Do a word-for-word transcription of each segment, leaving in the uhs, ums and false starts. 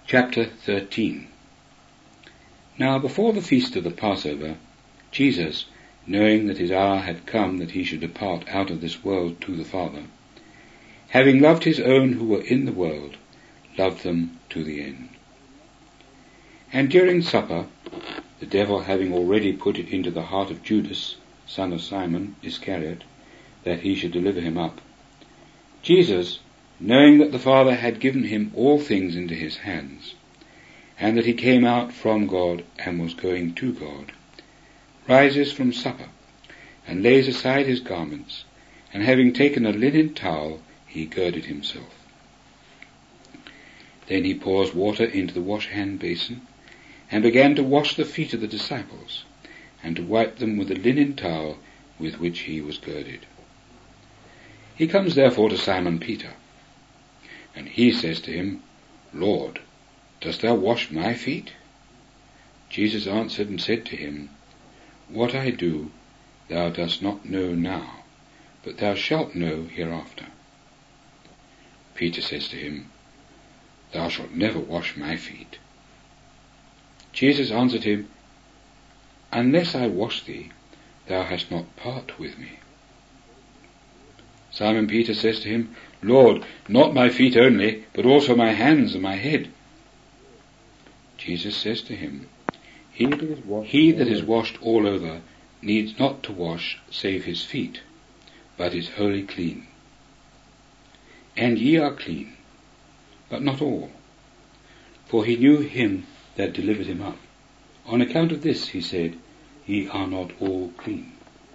Chapter thirteen. Now before the feast of the Passover, Jesus, knowing that his hour had come that he should depart out of this world to the Father, having loved his own who were in the world, loved them to the end. And during supper, the devil having already put it into the heart of Judas, son of Simon Iscariot, that he should deliver him up, Jesus, knowing that the Father had given him all things into his hands, and that he came out from God and was going to God, rises from supper, and lays aside his garments, and having taken a linen towel, he girded himself. Then he pours water into the wash-hand basin, and began to wash the feet of the disciples, and to wipe them with the linen towel with which he was girded. He comes therefore to Simon Peter, and he says to him, Lord, dost thou wash my feet? Jesus answered and said to him, What I do thou dost not know now, but thou shalt know hereafter. Peter says to him, Thou shalt never wash my feet. Jesus answered him, Unless I wash thee, thou hast not part with me. Simon Peter says to him, Lord, not my feet only, but also my hands and my head. Jesus says to him, He that is washed, he that is washed all over needs not to wash save his feet, but is wholly clean. And ye are clean, but not all. For he knew him that delivered him up. On account of this, he said, Ye are not all clean.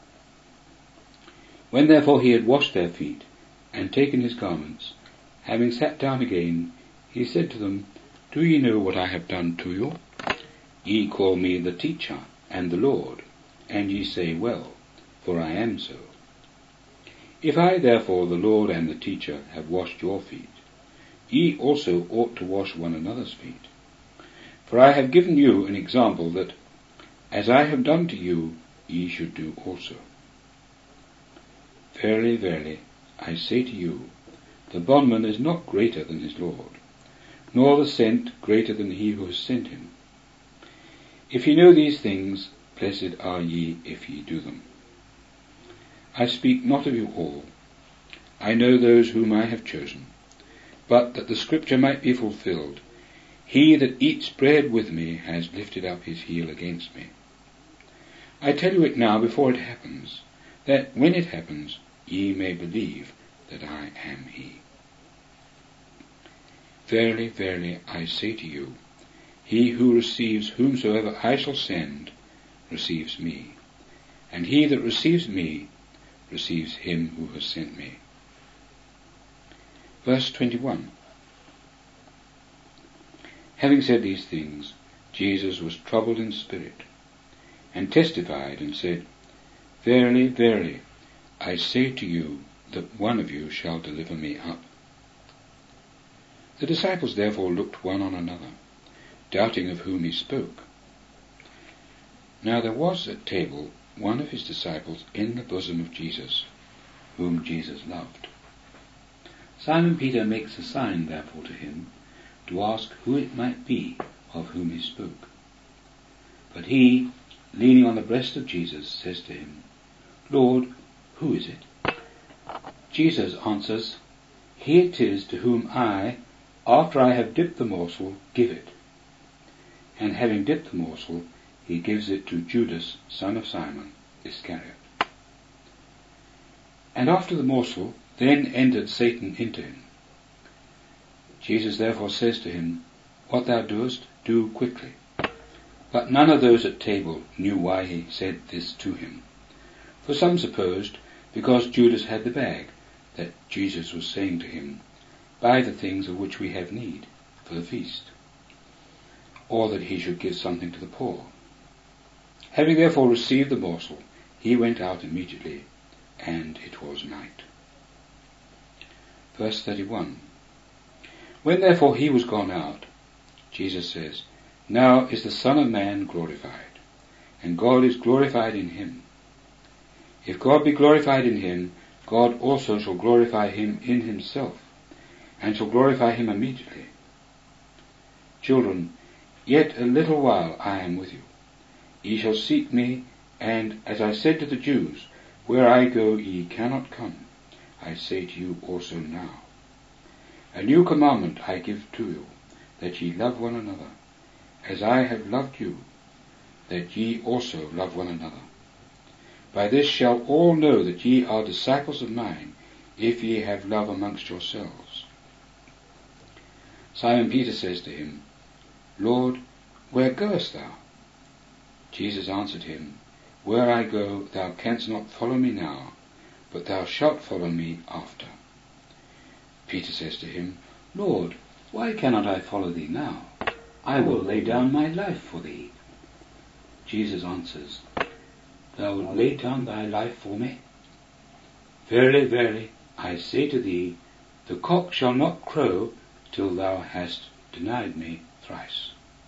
When therefore he had washed their feet, and taken his garments, having sat down again, he said to them, Do ye know what I have done to you? Ye call me the teacher and the Lord, and ye say, Well, for I am so. If I therefore, the Lord and the teacher, have washed your feet, ye also ought to wash one another's feet. For I have given you an example that, as I have done to you, ye should do also. Verily, verily, I say to you, the bondman is not greater than his Lord, nor the sent greater than he who has sent him. If ye know these things, blessed are ye if ye do them. I speak not of you all. I know those whom I have chosen, but that the scripture might be fulfilled, He that eats bread with me has lifted up his heel against me. I tell you it now before it happens, that when it happens, ye may believe that I am he. Verily, verily, I say to you, he who receives whomsoever I shall send, receives me, and he that receives me, receives him who has sent me. Verse twenty-one. Having said these things, Jesus was troubled in spirit, and testified and said, Verily, verily, I say to you, that one of you shall deliver me up. The disciples therefore looked one on another, doubting of whom he spoke. Now there was at table one of his disciples in the bosom of Jesus, whom Jesus loved. Simon Peter makes a sign therefore to him, to ask who it might be of whom he spoke. But he, leaning on the breast of Jesus, says to him, Lord, who is it? Jesus answers, He it is to whom I, after I have dipped the morsel, give it. And having dipped the morsel, he gives it to Judas, son of Simon Iscariot. And after the morsel, then entered Satan into him. Jesus therefore says to him, What thou doest, do quickly. But none of those at table knew why he said this to him. For some supposed, because Judas had the bag, that Jesus was saying to him, Buy the things of which we have need for the feast, or that he should give something to the poor. Having therefore received the morsel, he went out immediately, and it was night. Verse thirty-one. When therefore he was gone out, Jesus says, Now is the Son of Man glorified, and God is glorified in him. If God be glorified in him, God also shall glorify him in himself, and shall glorify him immediately. Children, yet a little while I am with you. Ye shall seek me, and as I said to the Jews, where I go ye cannot come, I say to you also now. A new commandment I give to you, that ye love one another, as I have loved you, that ye also love one another. By this shall all know that ye are disciples of mine, if ye have love amongst yourselves. Simon Peter says to him, Lord, where goest thou? Jesus answered him, Where I go thou canst not follow me now, but thou shalt follow me after. Peter says to him, Lord, why cannot I follow thee now? I will lay down my life for thee. Jesus answers, Thou wilt lay down thy life for me? Verily, verily, I say to thee, the cock shall not crow till thou hast denied me thrice.